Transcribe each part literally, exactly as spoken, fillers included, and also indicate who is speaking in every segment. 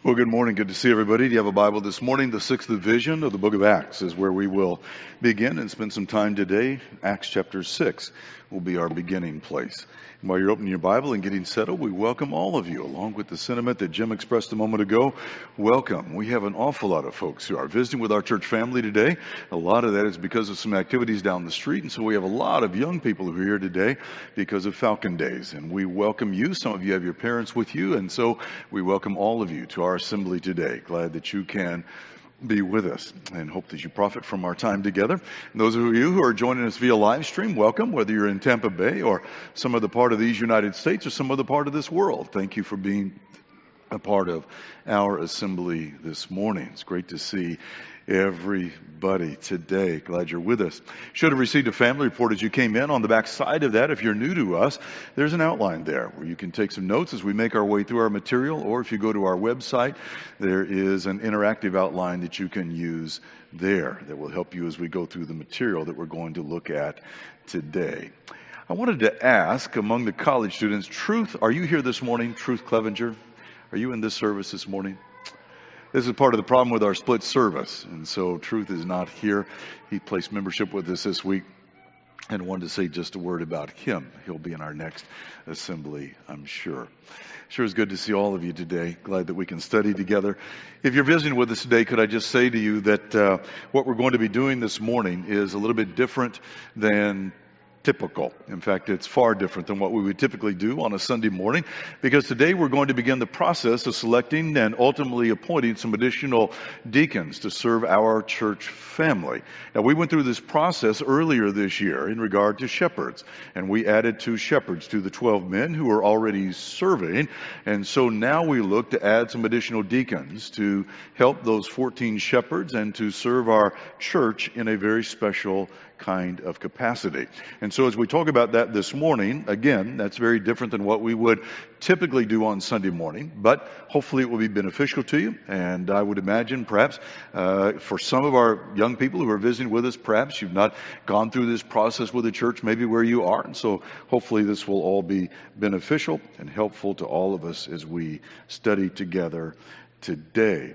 Speaker 1: Well, good morning. Good to see everybody. Do you have a Bible this morning? The sixth division of the book of Acts is where we will begin and spend some time today. Acts chapter six will be our beginning place. And while you're opening your Bible and getting settled, we welcome all of you, along with the sentiment that Jim expressed a moment ago. Welcome. We have an awful lot of folks who are visiting with our church family today. A lot of that is because of some activities down the street, and so we have a lot of young people who are here today because of Falcon Days. And we welcome you. Some of you have your parents with you, and so we welcome all of you to our assembly today. Glad that you can be with us and hope that you profit from our time together. And those of you who are joining us via live stream, welcome, whether you're in Tampa Bay or some other part of these United States or some other part of this world. Thank you for being a part of our assembly this morning. It's great to see everybody today. Glad you're with us. Should have received a family report as you came in. On the back side of that, if you're new to us, there's an outline there where you can take some notes as we make our way through our material, or if you go to our website, there is an interactive outline that you can use there that will help you as we go through the material that we're going to look at today. I wanted to ask among the college students, Truth, are you here this morning? Truth Clevenger, are you in this service this morning? This is part of the problem with our split service, and so Truth is not here. He placed membership with us this week and wanted to say just a word about him. He'll be in our next assembly, I'm sure. Sure is good to see all of you today. Glad that we can study together. If you're visiting with us today, could I just say to you that uh, what we're going to be doing this morning is a little bit different than typical. In fact, it's far different than what we would typically do on a Sunday morning, because today we're going to begin the process of selecting and ultimately appointing some additional deacons to serve our church family. Now, we went through this process earlier this year in regard to shepherds, and we added two shepherds to the twelve men who are already serving, and so now we look to add some additional deacons to help those fourteen shepherds and to serve our church in a very special kind of capacity. And so as we talk about that this morning, again, that's very different than what we would typically do on Sunday morning, but hopefully it will be beneficial to you. And I would imagine perhaps uh, for some of our young people who are visiting with us, perhaps you've not gone through this process with the church, maybe where you are. And so hopefully this will all be beneficial and helpful to all of us as we study together today.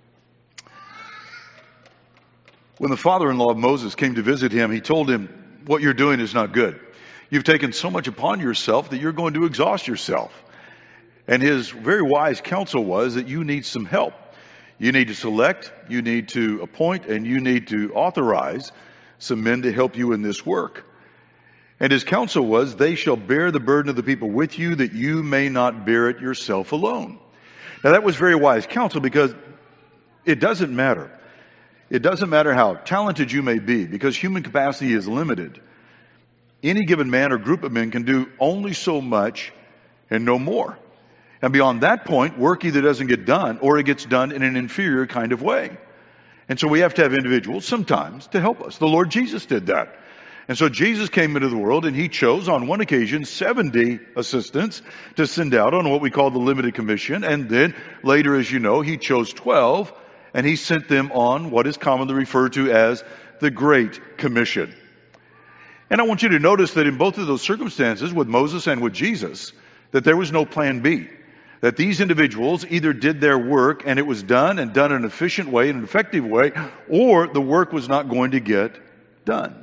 Speaker 1: When the father-in-law of Moses came to visit him, he told him, what you're doing is not good. You've taken so much upon yourself that you're going to exhaust yourself. And his very wise counsel was that you need some help. You need to select, you need to appoint, and you need to authorize some men to help you in this work. And his counsel was, they shall bear the burden of the people with you, that you may not bear it yourself alone. Now that was very wise counsel, because it doesn't matter. It doesn't matter how talented you may be, because human capacity is limited. Any given man or group of men can do only so much and no more. And beyond that point, work either doesn't get done or it gets done in an inferior kind of way. And so we have to have individuals sometimes to help us. The Lord Jesus did that. And so Jesus came into the world and he chose on one occasion seventy assistants to send out on what we call the limited commission. And then later, as you know, he chose twelve. And he sent them on what is commonly referred to as the Great Commission. And I want you to notice that in both of those circumstances, with Moses and with Jesus, that there was no plan B. That these individuals either did their work and it was done and done in an efficient way, in an effective way, or the work was not going to get done.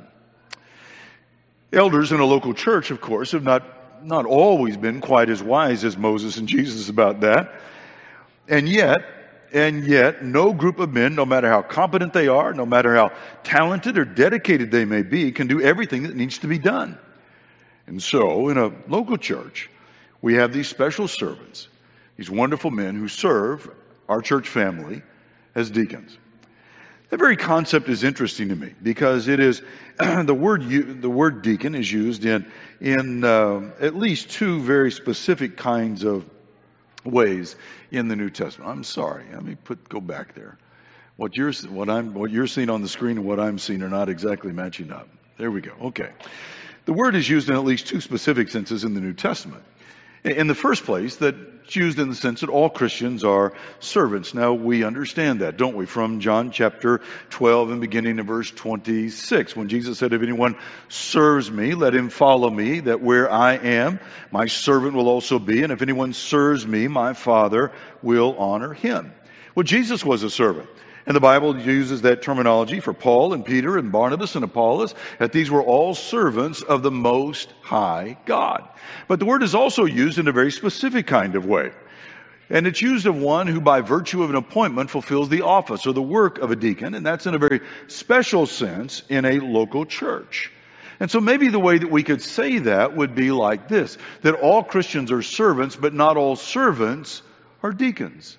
Speaker 1: Elders in a local church, of course, have not, not always been quite as wise as Moses and Jesus about that. And yet, And yet, no group of men, no matter how competent they are, no matter how talented or dedicated they may be, can do everything that needs to be done. And so, in a local church, we have these special servants, these wonderful men who serve our church family as deacons. That very concept is interesting to me, because it is the word the word deacon is used in in uh, at least two very specific kinds of ways in the New Testament. I'm sorry. Let me put go back there. What you're what I'm what you're seeing on the screen and what I'm seeing are not exactly matching up. There we go. Okay. The word is used in at least two specific senses in the New Testament. In the first place, that it's used in the sense that all Christians are servants. Now, we understand that, don't we? From John chapter twelve and beginning in verse twenty-six, when Jesus said, if anyone serves me, let him follow me, that where I am, my servant will also be. And if anyone serves me, my Father will honor him. Well, Jesus was a servant. And the Bible uses that terminology for Paul and Peter and Barnabas and Apollos, that these were all servants of the Most High God. But the word is also used in a very specific kind of way. And it's used of one who by virtue of an appointment fulfills the office or the work of a deacon. And that's in a very special sense in a local church. And so maybe the way that we could say that would be like this, that all Christians are servants, but not all servants are deacons.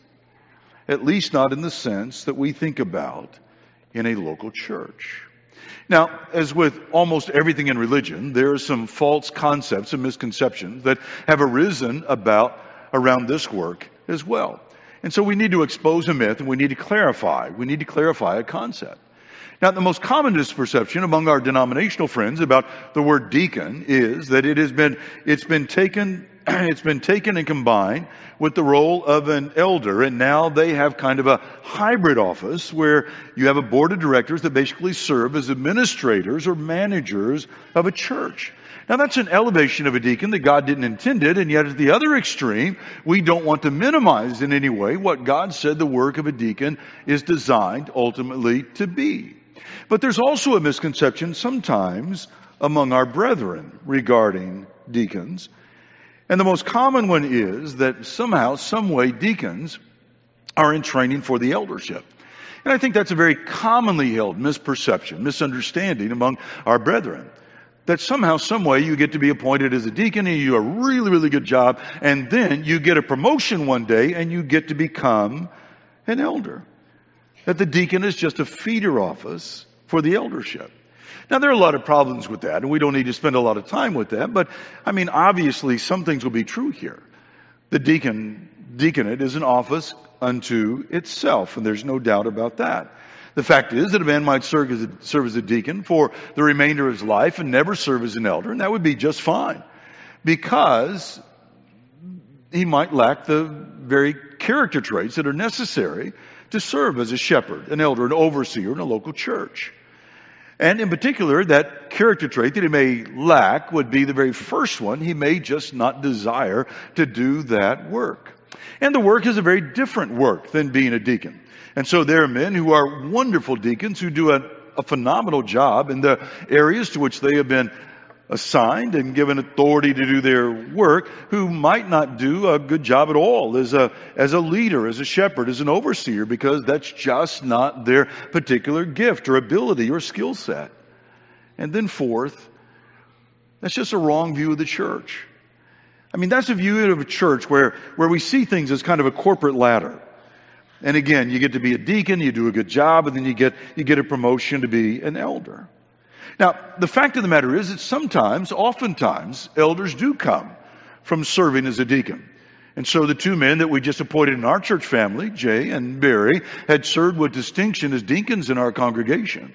Speaker 1: At least not in the sense that we think about in a local church. Now, as with almost everything in religion, there are some false concepts and misconceptions that have arisen about around this work as well. And so we need to expose a myth and we need to clarify. We need to clarify a concept. Now, the most common misperception among our denominational friends about the word deacon is that it has been, it's been taken It's been taken and combined with the role of an elder, and now they have kind of a hybrid office where you have a board of directors that basically serve as administrators or managers of a church. Now that's an elevation of a deacon that God didn't intend it, and yet at the other extreme, we don't want to minimize in any way what God said the work of a deacon is designed ultimately to be. But there's also a misconception sometimes among our brethren regarding deacons. And the most common one is that somehow, some way, deacons are in training for the eldership. And I think that's a very commonly held misperception, misunderstanding among our brethren. That somehow, some way, you get to be appointed as a deacon and you do a really, really good job, and then you get a promotion one day and you get to become an elder. That the deacon is just a feeder office for the eldership. Now, there are a lot of problems with that, and we don't need to spend a lot of time with that, but, I mean, obviously, some things will be true here. The deacon, deaconate is an office unto itself, and there's no doubt about that. The fact is that a man might serve as a, serve as a deacon for the remainder of his life and never serve as an elder, and that would be just fine, because he might lack the very character traits that are necessary to serve as a shepherd, an elder, an overseer in a local church. And in particular, that character trait that he may lack would be the very first one. He may just not desire to do that work. And the work is a very different work than being a deacon. And so there are men who are wonderful deacons who do a, a phenomenal job in the areas to which they have been assigned and given authority to do their work, who might not do a good job at all as a as a leader, as a shepherd, as an overseer, because that's just not their particular gift or ability or skill set. And then fourth, that's just a wrong view of the church. I mean, that's a view of a church where, where we see things as kind of a corporate ladder. And again, you get to be a deacon, you do a good job, and then you get you get a promotion to be an elder. Now, the fact of the matter is that sometimes, oftentimes, elders do come from serving as a deacon. And so the two men that we just appointed in our church family, Jay and Barry, had served with distinction as deacons in our congregation.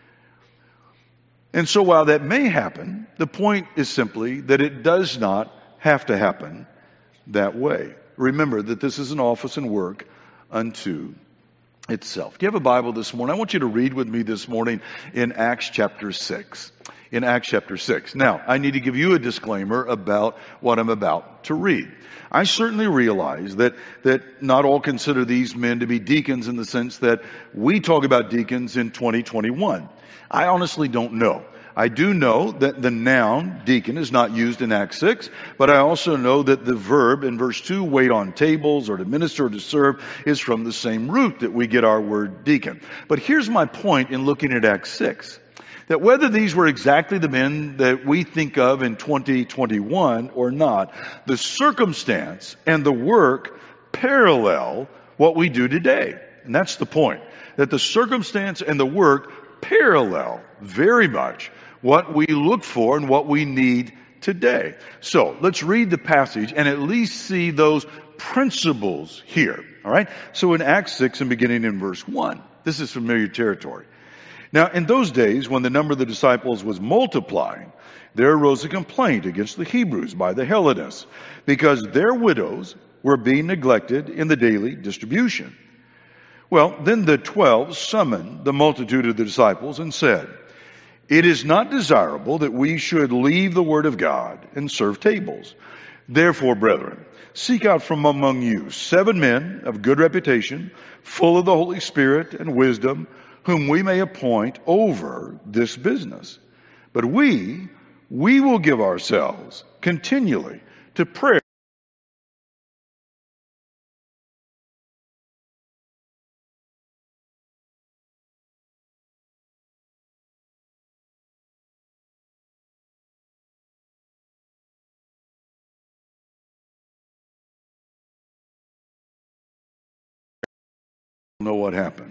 Speaker 1: And so while that may happen, the point is simply that it does not have to happen that way. Remember that this is an office and work unto itself. Do you have a Bible this morning? I want you to read with me this morning in Acts chapter six. In Acts chapter six. Now, I need to give you a disclaimer about what I'm about to read. I certainly realize that, that not all consider these men to be deacons in the sense that we talk about deacons in twenty twenty-one. I honestly don't know. I do know that the noun deacon is not used in Acts six, but I also know that the verb in verse two, wait on tables or to minister or to serve, is from the same root that we get our word deacon. But here's my point in looking at Acts six, that whether these were exactly the men that we think of in twenty twenty-one or not, the circumstance and the work parallel what we do today. And that's the point, that the circumstance and the work parallel very much what we look for and what we need today. So let's read the passage and at least see those principles here. All right. So in Acts six and beginning in verse one, this is familiar territory. Now, in those days, when the number of the disciples was multiplying, there arose a complaint against the Hebrews by the Hellenists, because their widows were being neglected in the daily distribution. Well, then the twelve summoned the multitude of the disciples and said, "It is not desirable that we should leave the word of God and serve tables. Therefore, brethren, seek out from among you seven men of good reputation, full of the Holy Spirit and wisdom, whom we may appoint over this business. But we, we will give ourselves continually to prayer." Know what happened.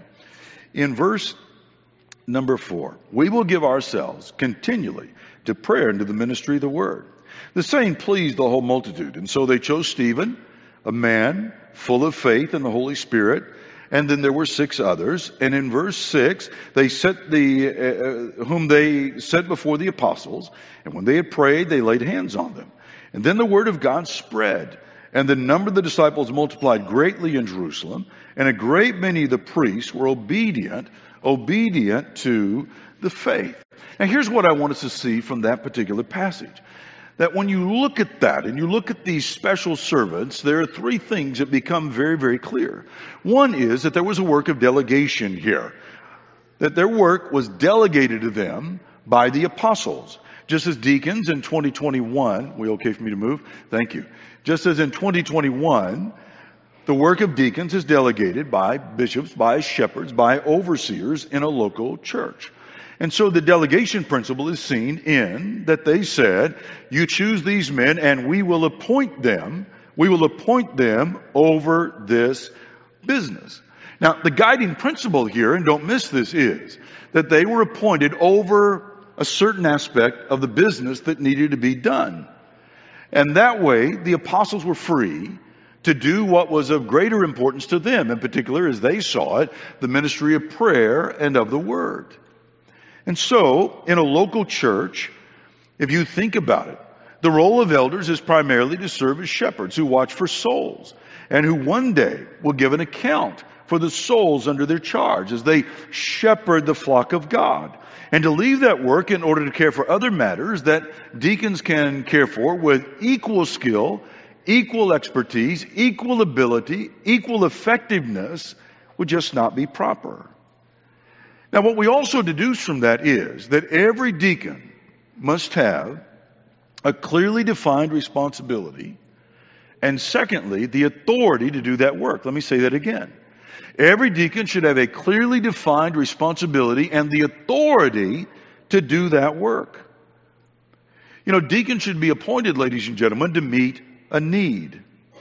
Speaker 1: In verse number four, we will give ourselves continually to prayer and to the ministry of the word. The saying pleased the whole multitude, and so they chose Stephen, a man full of faith and the Holy Spirit, and then there were six others. And in verse six, they set the uh, whom they set before the apostles, and when they had prayed, they laid hands on them. And then the word of God spread, and the number of the disciples multiplied greatly in Jerusalem, and a great many of the priests were obedient, obedient to the faith. Now here's what I want us to see from that particular passage. That when you look at that and you look at these special servants, there are three things that become very, very clear. One is that there was a work of delegation here. That their work was delegated to them by the apostles. Just as deacons in twenty twenty-one, we okay for me to move? Thank you. Just as in twenty twenty-one, the work of deacons is delegated by bishops, by shepherds, by overseers in a local church. And so the delegation principle is seen in that they said, you choose these men and we will appoint them, we will appoint them over this business. Now, the guiding principle here, and don't miss this, is that they were appointed over a certain aspect of the business that needed to be done. And that way, the apostles were free to do what was of greater importance to them, in particular, as they saw it, the ministry of prayer and of the word. And so, in a local church, if you think about it, the role of elders is primarily to serve as shepherds who watch for souls and who one day will give an account for the souls under their charge as they shepherd the flock of God. And to leave that work in order to care for other matters that deacons can care for with equal skill, equal expertise, equal ability, equal effectiveness would just not be proper. Now, what we also deduce from that is that every deacon must have a clearly defined responsibility, and secondly, the authority to do that work. Let me say that again. Every deacon should have a clearly defined responsibility and the authority to do that work. You know, deacons should be appointed, ladies and gentlemen, to meet a need.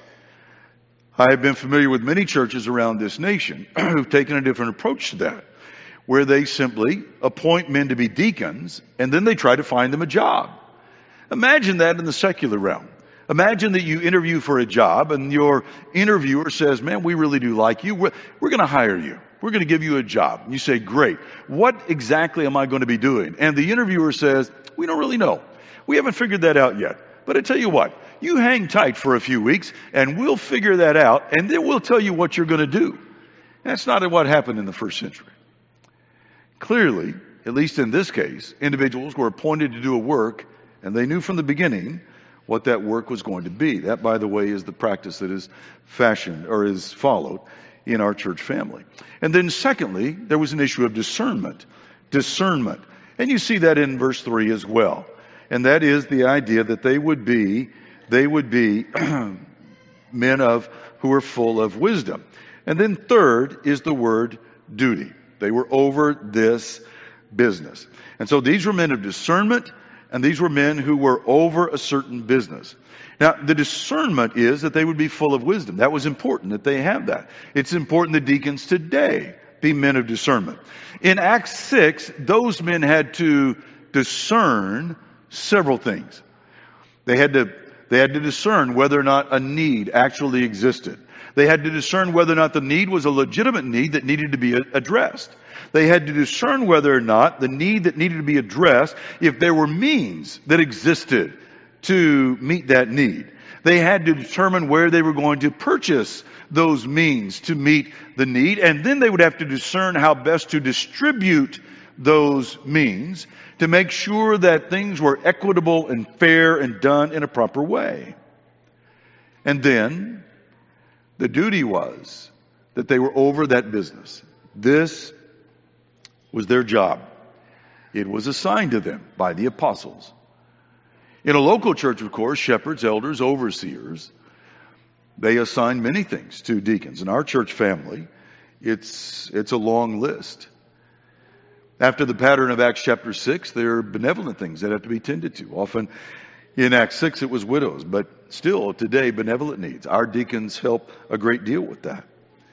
Speaker 1: I have been familiar with many churches around this nation who've taken a different approach to that, where they simply appoint men to be deacons and then they try to find them a job. Imagine that in the secular realm. Imagine that you interview for a job and your interviewer says, man, we really do like you. We're, we're going to hire you. We're going to give you a job. And you say, great. What exactly am I going to be doing? And the interviewer says, we don't really know. We haven't figured that out yet. But I tell you what, you hang tight for a few weeks and we'll figure that out and then we'll tell you what you're going to do. That's not what happened in the first century. Clearly, at least in this case, individuals were appointed to do a work and they knew from the beginning what that work was going to be. That, by the way, is the practice that is fashioned or is followed in our church family. And then secondly, there was an issue of discernment. Discernment. And you see that in verse three as well. And that is the idea that they would be, they would be men of, who are full of wisdom. And then third is the word duty. They were over this business. And so these were men of discernment, and these were men who were over a certain business. Now, the discernment is that they would be full of wisdom. That was important that they have that. It's important that deacons today be men of discernment. In Acts six, those men had to discern several things. They had to, they had to discern whether or not a need actually existed. They had to discern whether or not the need was a legitimate need that needed to be addressed. They had to discern whether or not the need that needed to be addressed, if there were means that existed to meet that need. They had to determine where they were going to purchase those means to meet the need, and then they would have to discern how best to distribute those means to make sure that things were equitable and fair and done in a proper way. And then the duty was that they were over that business. This was their job. It was assigned to them by the apostles. In a local church, of course, shepherds, elders, overseers, they assign many things to deacons. In our church family, it's, it's a long list. After the pattern of Acts chapter six, there are benevolent things that have to be tended to. Often in Acts six, it was widows, but still today, benevolent needs. Our deacons help a great deal with that.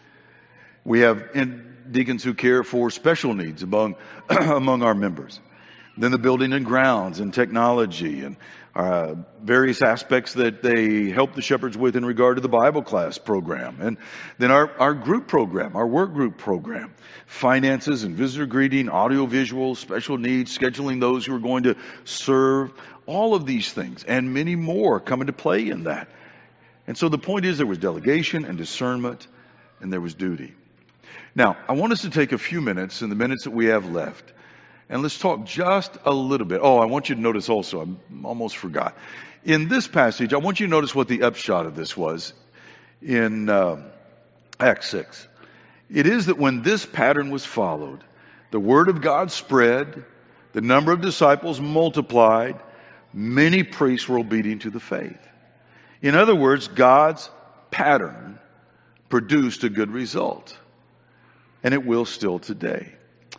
Speaker 1: We have in deacons who care for special needs among, among our members. Then the building and grounds and technology and uh, various aspects that they help the shepherds with in regard to the Bible class program. And then our, our group program, our work group program, finances and visitor greeting, audio visual, special needs, scheduling those who are going to serve, all of these things and many more come into play in that. And so the point is there was delegation and discernment and there was duty. Now, I want us to take a few minutes in the minutes that we have left. And let's talk just a little bit. Oh, I want you to notice also, I almost forgot. In this passage, I want you to notice what the upshot of this was in uh, Acts six. It is that when this pattern was followed, the word of God spread, the number of disciples multiplied, many priests were obedient to the faith. In other words, God's pattern produced a good result. And it will still today.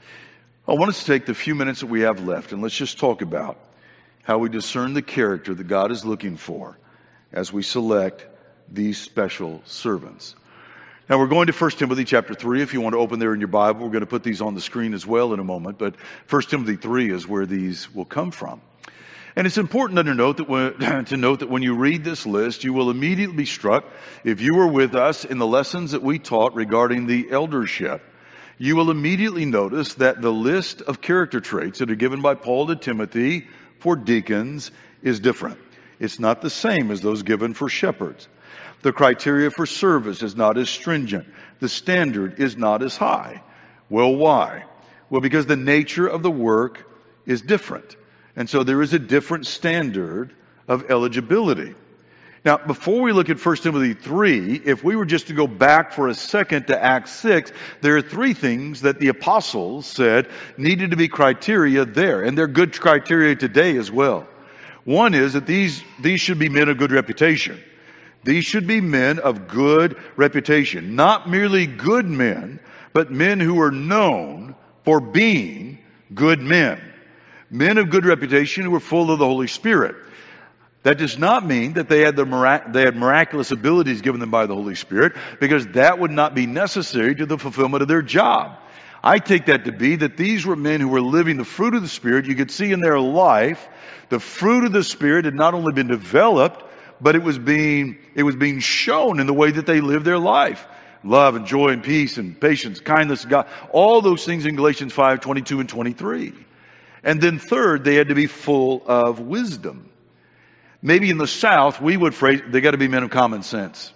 Speaker 1: I want us to take the few minutes that we have left and let's just talk about how we discern the character that God is looking for as we select these special servants. Now we're going to First Timothy chapter three. If you want to open there in your Bible, we're going to put these on the screen as well in a moment. But First Timothy three is where these will come from. And it's important to note that when, to note that when you read this list, you will immediately be struck, if you were with us in the lessons that we taught regarding the eldership, you will immediately notice that the list of character traits that are given by Paul to Timothy for deacons is different. It's not the same as those given for shepherds. The criteria for service is not as stringent. The standard is not as high. Well, why? Well, because the nature of the work is different. And so there is a different standard of eligibility. Now, before we look at First Timothy three, if we were just to go back for a second to Acts six, there are three things that the apostles said needed to be criteria there. And they're good criteria today as well. One is that these, these should be men of good reputation. These should be men of good reputation. Not merely good men, but men who are known for being good men. Men of good reputation who are full of the Holy Spirit. That does not mean that they had the mirac- they had miraculous abilities given them by the Holy Spirit, because that would not be necessary to the fulfillment of their job. I take that to be that these were men who were living the fruit of the Spirit. You could see in their life, the fruit of the Spirit had not only been developed, but it was being, it was being shown in the way that they lived their life. Love and joy and peace and patience, kindness, God, all those things in Galatians five, twenty-two and twenty-three. And then third, they had to be full of wisdom. Maybe in the South, we would phrase, they got to be men of common sense.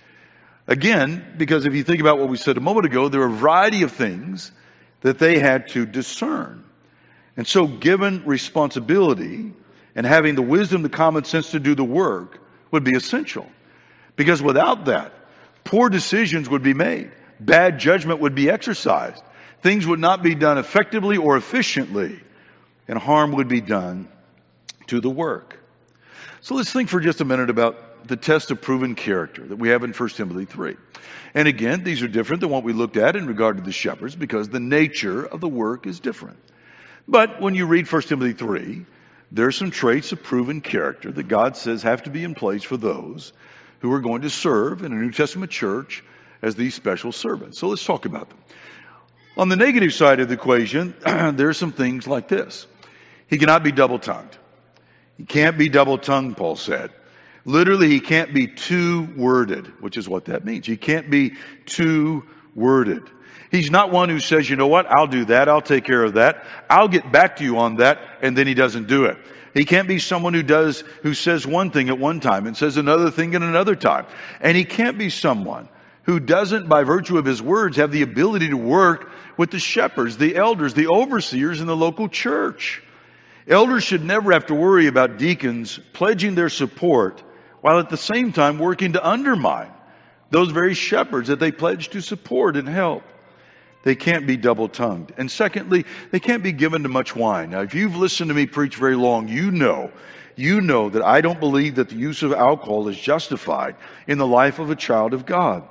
Speaker 1: Again, because if you think about what we said a moment ago, there are a variety of things that they had to discern. And so given responsibility and having the wisdom, the common sense to do the work would be essential. Because without that, poor decisions would be made. Bad judgment would be exercised. Things would not be done effectively or efficiently. And harm would be done to the work. So let's think for just a minute about the test of proven character that we have in First Timothy three. And again, these are different than what we looked at in regard to the shepherds because the nature of the work is different. But when you read First Timothy three, there are some traits of proven character that God says have to be in place for those who are going to serve in a New Testament church as these special servants. So let's talk about them. On the negative side of the equation, there are some things like this. He cannot be double-tongued. He can't be double-tongued, Paul said. Literally, he can't be two-worded, which is what that means. He can't be two-worded. He's not one who says, you know what, I'll do that, I'll take care of that, I'll get back to you on that, and then he doesn't do it. He can't be someone who does, who says one thing at one time and says another thing at another time. And he can't be someone who doesn't, by virtue of his words, have the ability to work with the shepherds, the elders, the overseers in the local church. Elders should never have to worry about deacons pledging their support while at the same time working to undermine those very shepherds that they pledge to support and help. They can't be double-tongued. And secondly, they can't be given to much wine. Now, if you've listened to me preach very long, you know, you know that I don't believe that the use of alcohol is justified in the life of a child of God.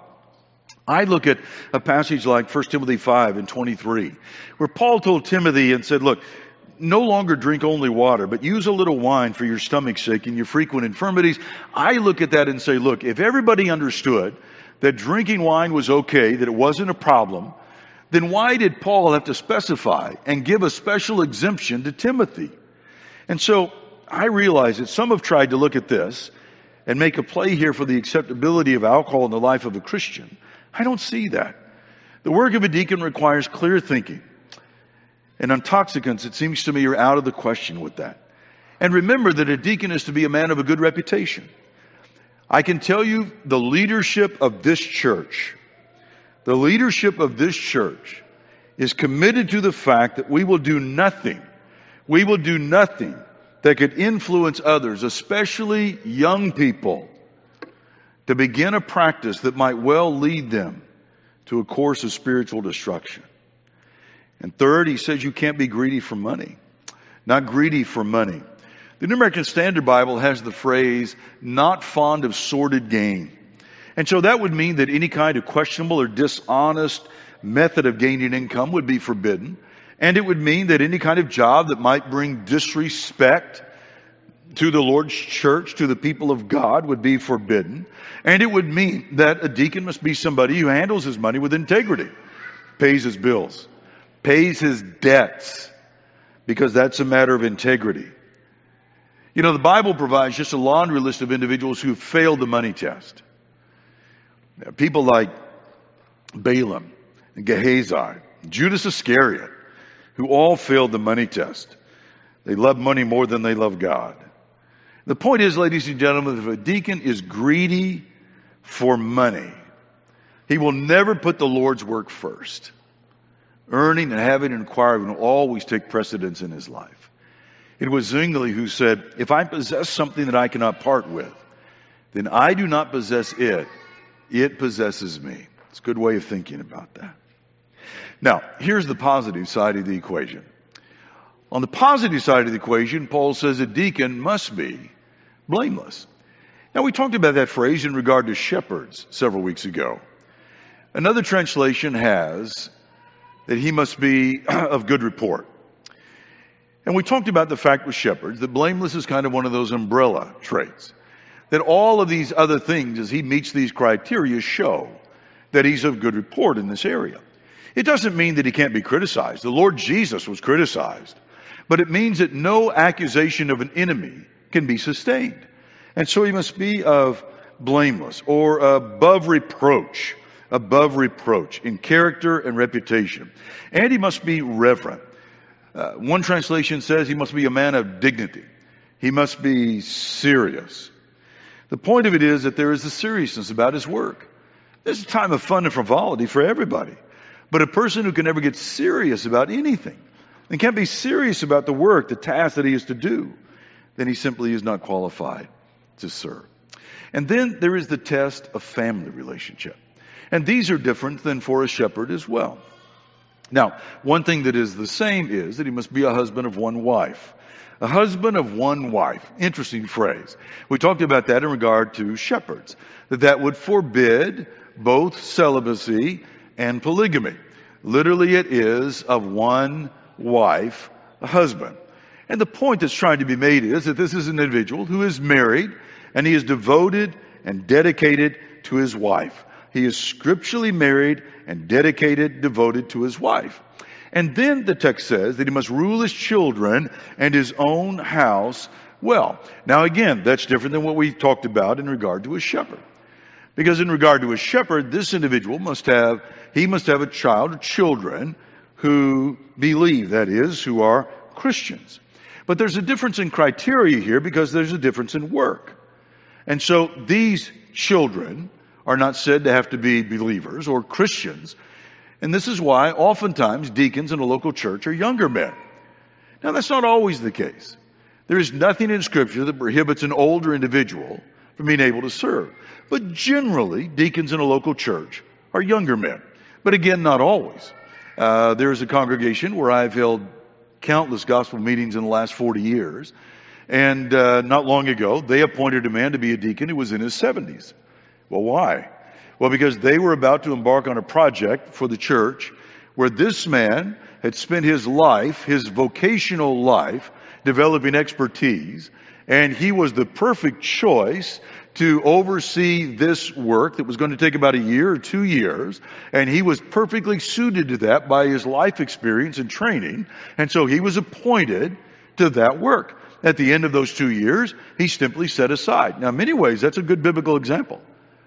Speaker 1: I look at a passage like First Timothy five and twenty-three, where Paul told Timothy and said, look, no longer drink only water, but use a little wine for your stomach's sake and your frequent infirmities. I look at that and say, look, if everybody understood that drinking wine was okay, that it wasn't a problem, then why did Paul have to specify and give a special exemption to Timothy? And so I realize that some have tried to look at this and make a play here for the acceptability of alcohol in the life of a Christian. I don't see that. The work of a deacon requires clear thinking. And intoxicants, it seems to me, are out of the question with that. And remember that a deacon is to be a man of a good reputation. I can tell you the leadership of this church The leadership of this church is committed to the fact that we will do nothing, we will do nothing that could influence others, especially young people, to begin a practice that might well lead them to a course of spiritual destruction. And third, he says you can't be greedy for money. Not greedy for money. The New American Standard Bible has the phrase, not fond of sordid gain. And so that would mean that any kind of questionable or dishonest method of gaining income would be forbidden. And it would mean that any kind of job that might bring disrespect to the Lord's church, to the people of God, would be forbidden. And it would mean that a deacon must be somebody who handles his money with integrity, pays his bills, pays his debts, because that's a matter of integrity. You know, the Bible provides just a laundry list of individuals who failed the money test. People like Balaam and Gehazi, Judas Iscariot, who all failed the money test. They love money more than they love God. The point is, ladies and gentlemen, if a deacon is greedy for money, he will never put the Lord's work first. Earning and having and acquiring will always take precedence in his life. It was Zwingli who said, if I possess something that I cannot part with, then I do not possess it. It possesses me. It's a good way of thinking about that. Now, here's the positive side of the equation. On the positive side of the equation, Paul says a deacon must be blameless. Now, we talked about that phrase in regard to shepherds several weeks ago. Another translation has that he must be of good report. And we talked about the fact with shepherds that blameless is kind of one of those umbrella traits. That all of these other things, as he meets these criteria, show that he's of good report in this area. It doesn't mean that he can't be criticized. The Lord Jesus was criticized. But it means that no accusation of an enemy can be sustained. And so he must be of blameless or above reproach, above reproach in character and reputation. And he must be reverent. Uh, one translation says he must be a man of dignity. He must be serious. The point of it is that there is a seriousness about his work. There's a time of fun and frivolity for everybody. But a person who can never get serious about anything and can't be serious about the work, the task that he is to do, then he simply is not qualified to serve. And then there is the test of family relationship. And these are different than for a shepherd as well. Now, one thing that is the same is that he must be a husband of one wife. A husband of one wife. Interesting phrase. We talked about that in regard to shepherds. That that would forbid both celibacy and polygamy. Literally it is of one wife, a husband. And the point that's trying to be made is that this is an individual who is married and he is devoted and dedicated to his wife. He is scripturally married and dedicated, devoted to his wife. And then the text says that he must rule his children and his own house well. Now again, that's different than what we talked about in regard to a shepherd. Because in regard to a shepherd, this individual must have, he must have a child or children who believe, that is, who are Christians. But there's a difference in criteria here because there's a difference in work. And so these children are not said to have to be believers or Christians. And this is why oftentimes deacons in a local church are younger men. Now that's not always the case. There is nothing in Scripture that prohibits an older individual from being able to serve. But generally, deacons in a local church are younger men. But again, not always. Uh, there is a congregation where I've held countless gospel meetings in the last forty years. And uh, not long ago, they appointed a man to be a deacon who was in his seventies. Well, why? Well, because they were about to embark on a project for the church where this man had spent his life, his vocational life, developing expertise, and he was the perfect choice to oversee this work that was going to take about a year or two years, and he was perfectly suited to that by his life experience and training, and so he was appointed to that work. At the end of those two years, he's simply set aside. Now, in many ways, that's a good biblical example.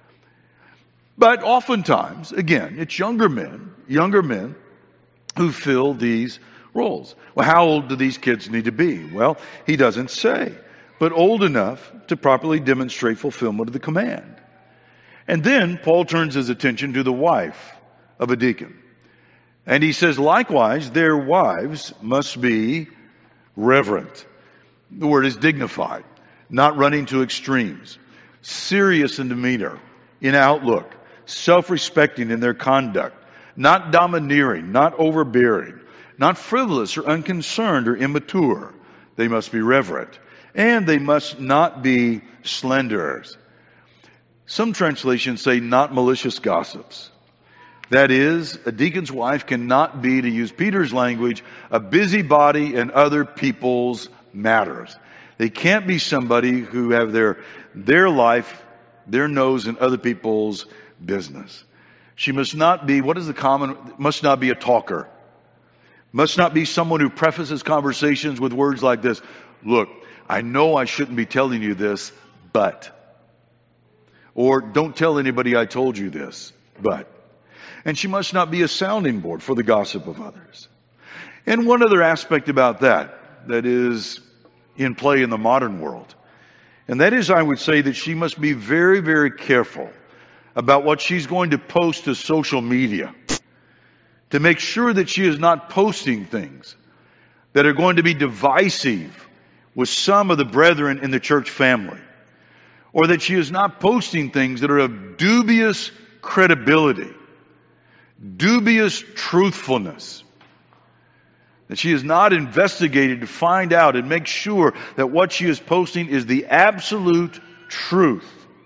Speaker 1: But oftentimes, again, it's younger men, younger men who fill these roles. Well, how old do these kids need to be? Well, he doesn't say, but old enough to properly demonstrate fulfillment of the command. And then Paul turns his attention to the wife of a deacon. And he says, likewise, their wives must be reverent. The word is dignified, not running to extremes, serious in demeanor, in outlook, self-respecting in their conduct, not domineering, not overbearing, not frivolous or unconcerned or immature. They must be reverent. And they must not be slanderers. Some translations say not malicious gossips. That is, a deacon's wife cannot be, to use Peter's language, a busybody in other people's matters. They can't be somebody who have their, their life, their nose in other people's business. She must not be, what is the common, must not be a talker. Must not be someone who prefaces conversations with words like this. Look, I know I shouldn't be telling you this, but. Or don't tell anybody I told you this, but. And she must not be a sounding board for the gossip of others. And one other aspect about that, that is in play in the modern world. And that is, I would say that she must be very, very careful about what she's going to post to social media, to make sure that she is not posting things that are going to be divisive with some of the brethren in the church family, or that she is not posting things that are of dubious credibility, dubious truthfulness, that she is not investigated to find out and make sure that what she is posting is the absolute truth.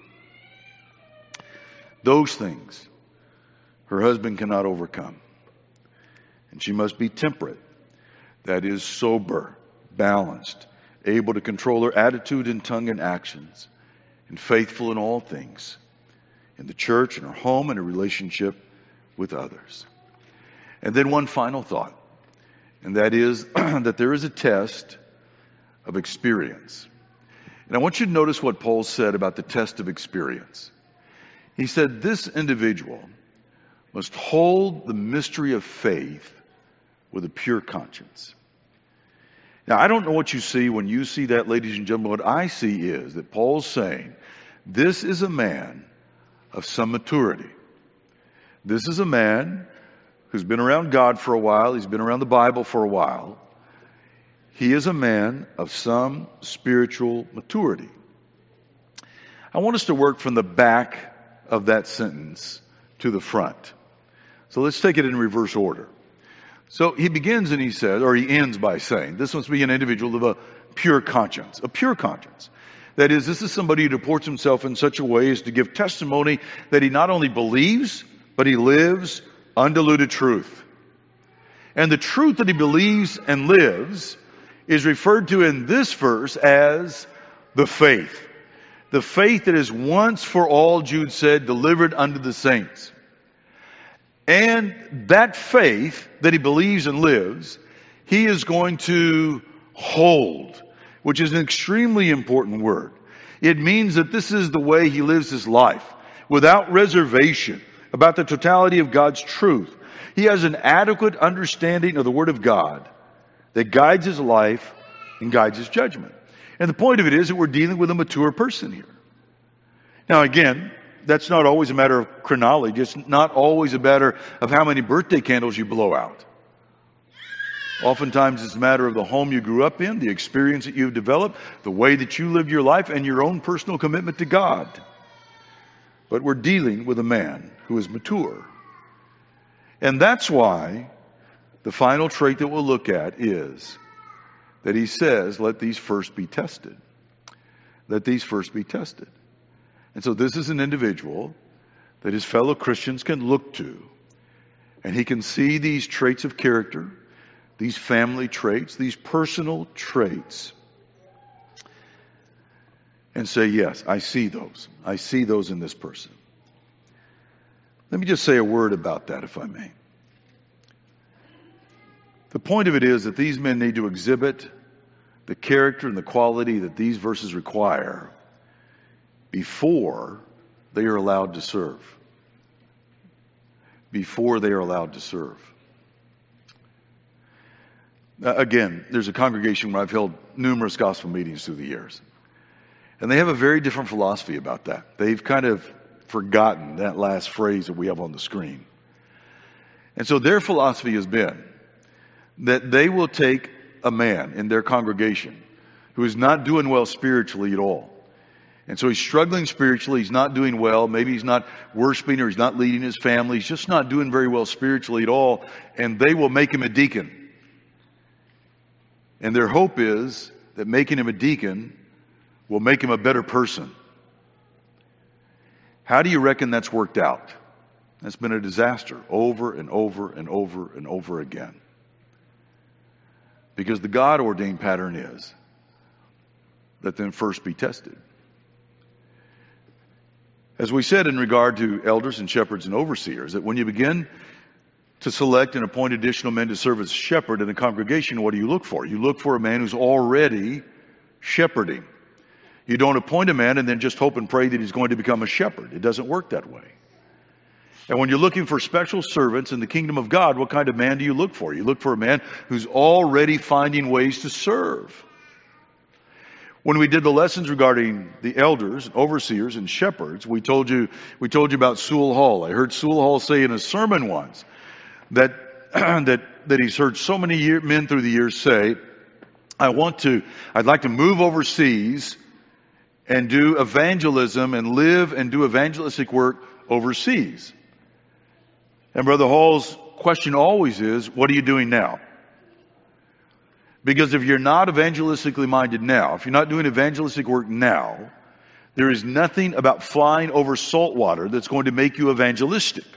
Speaker 1: Those things her husband cannot overcome. And she must be temperate, that is, sober, balanced, able to control her attitude and tongue and actions, and faithful in all things, in the church, in her home, and her relationship with others. And then one final thought, and that is that there is a test of experience. And I want you to notice what Paul said about the test of experience. He said this individual must hold the mystery of faith with a pure conscience. Now, I don't know what you see when you see that, ladies and gentlemen. What I see is that Paul's saying, this is a man of some maturity. This is a man who's been around God for a while. He's been around the Bible for a while. He is a man of some spiritual maturity. I want us to work from the back of that sentence to the front. So let's take it in reverse order. So he begins and he says, or he ends by saying, this must be an individual of a pure conscience, a pure conscience. That is, this is somebody who deports himself in such a way as to give testimony that he not only believes, but he lives undiluted truth. And the truth that he believes and lives is referred to in this verse as the faith. The faith that is once for all, Jude said, delivered unto the saints. And that faith that he believes and lives, he is going to hold which is an extremely important word. It means that this is the way he lives his life, without reservation, about the totality of God's truth. He has an adequate understanding of the Word of God that guides his life and guides his judgment. And the point of it is that we're dealing with a mature person here. Now again, that's not always a matter of chronology. It's not always a matter of how many birthday candles you blow out. Oftentimes it's a matter of the home you grew up in, the experience that you've developed, the way that you lived your life, and your own personal commitment to God. But we're dealing with a man who is mature. And that's why the final trait that we'll look at is that he says, let these first be tested. Let these first be tested. And so this is an individual that his fellow Christians can look to. And he can see these traits of character, these family traits, these personal traits, and say, yes, I see those. I see those in this person. Let me just say a word about that, if I may. The point of it is that these men need to exhibit the character and the quality that these verses require before they are allowed to serve. Before they are allowed to serve. Uh, again, there's a congregation where I've held numerous gospel meetings through the years. And they have a very different philosophy about that. They've kind of forgotten that last phrase that we have on the screen. And so their philosophy has been that they will take a man in their congregation who is not doing well spiritually at all. And so he's struggling spiritually, he's not doing well, maybe he's not worshiping or he's not leading his family, he's just not doing very well spiritually at all, and they will make him a deacon. And their hope is that making him a deacon will make him a better person. How do you reckon that's worked out? That's been a disaster over and over and over and over again. Because the God-ordained pattern is, let them first be tested. As we said in regard to elders and shepherds and overseers, that when you begin to select and appoint additional men to serve as shepherd in a congregation, what do you look for? You look for a man who's already shepherding. You don't appoint a man and then just hope and pray that he's going to become a shepherd. It doesn't work that way. And when you're looking for special servants in the kingdom of God, what kind of man do you look for? You look for a man who's already finding ways to serve. When we did the lessons regarding the elders, overseers, and shepherds, we told you we told you about Sewell Hall. I heard Sewell Hall say in a sermon once that that that he's heard so many year, men through the years say, "I want to, I'd like to move overseas and do evangelism and live and do evangelistic work overseas." And Brother Hall's question always is, "What are you doing now?" Because if you're not evangelistically minded now, if you're not doing evangelistic work now, there is nothing about flying over salt water that's going to make you evangelistic.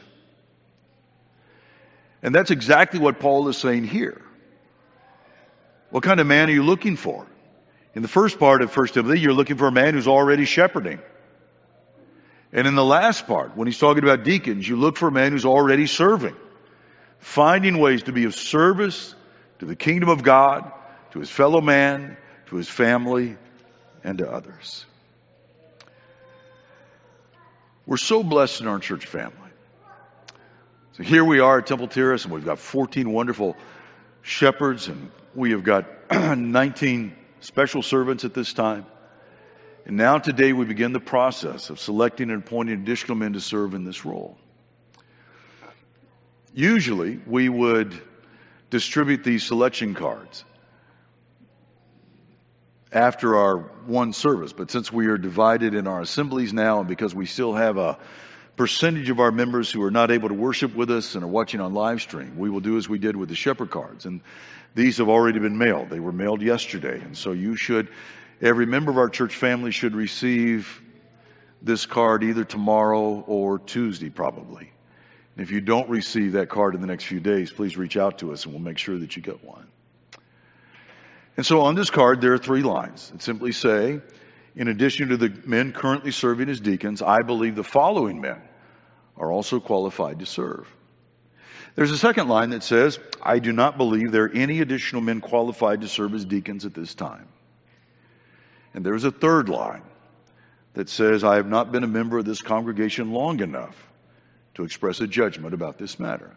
Speaker 1: And that's exactly what Paul is saying here. What kind of man are you looking for? In the first part of First Timothy, you're looking for a man who's already shepherding. And in the last part, when he's talking about deacons, you look for a man who's already serving, finding ways to be of service to the kingdom of God, to his fellow man, to his family, and to others. We're so blessed in our church family. So here we are at Temple Terrace, and we've got fourteen wonderful shepherds, and we have got nineteen special servants at this time. And now today we begin the process of selecting and appointing additional men to serve in this role. Usually we would distribute these selection cards after our one service. But since we are divided in our assemblies now, and because we still have a percentage of our members who are not able to worship with us and are watching on live stream, we will do as we did with the shepherd cards. And these have already been mailed. They were mailed yesterday. And so you should, every member of our church family should receive this card either tomorrow or Tuesday probably. And if you don't receive that card in the next few days, please reach out to us and we'll make sure that you get one. And so on this card, there are three lines that simply say, in addition to the men currently serving as deacons, I believe the following men are also qualified to serve. There's a second line that says, I do not believe there are any additional men qualified to serve as deacons at this time. And there's a third line that says, I have not been a member of this congregation long enough to express a judgment about this matter.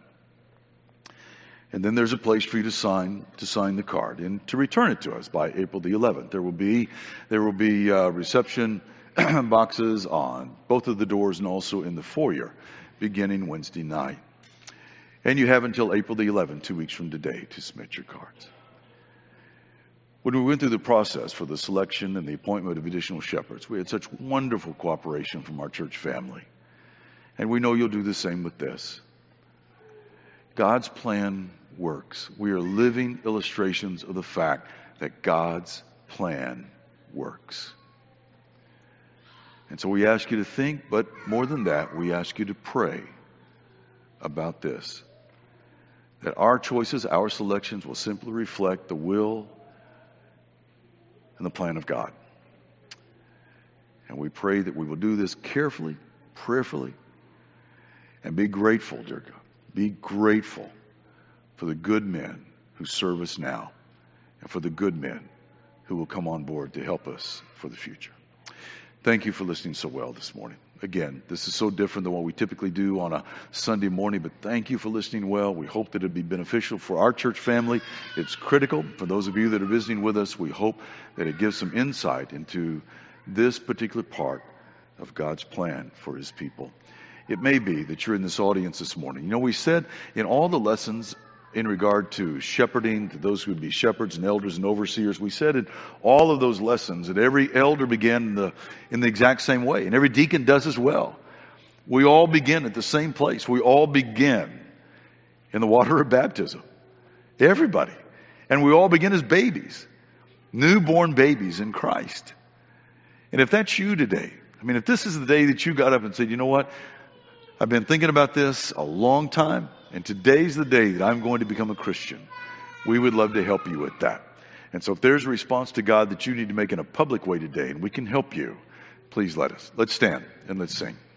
Speaker 1: And then there's a place for you to sign to sign the card and to return it to us by April the eleventh. There will be there will be uh, reception boxes on both of the doors and also in the foyer beginning Wednesday night. And you have until April the eleventh, two weeks from today, to submit your cards. When we went through the process for the selection and the appointment of additional shepherds, we had such wonderful cooperation from our church family. And we know you'll do the same with this. God's plan works. We are living illustrations of the fact that God's plan works. And so we ask you to think, but more than that, we ask you to pray about this. That our choices, our selections will simply reflect the will and the plan of God. And we pray that we will do this carefully, prayerfully, and be grateful, dear God. Be grateful for the good men who serve us now and for the good men who will come on board to help us for the future. Thank you for listening so well this morning. Again, this is so different than what we typically do on a Sunday morning, but thank you for listening well. We hope that it'll be beneficial for our church family. It's critical for those of you that are visiting with us. We hope that it gives some insight into this particular part of God's plan for his people. It may be that you're in this audience this morning. You know, we said in all the lessons in regard to shepherding, to those who would be shepherds and elders and overseers, we said in all of those lessons that every elder began in the, in the exact same way, and every deacon does as well. We all begin at the same place. We all begin in the water of baptism. Everybody. And we all begin as babies, newborn babies in Christ. And if that's you today, I mean, if this is the day that you got up and said, you know what, I've been thinking about this a long time, and today's the day that I'm going to become a Christian. We would love to help you with that. And so if there's a response to God that you need to make in a public way today, and we can help you, please let us. Let's stand and let's sing.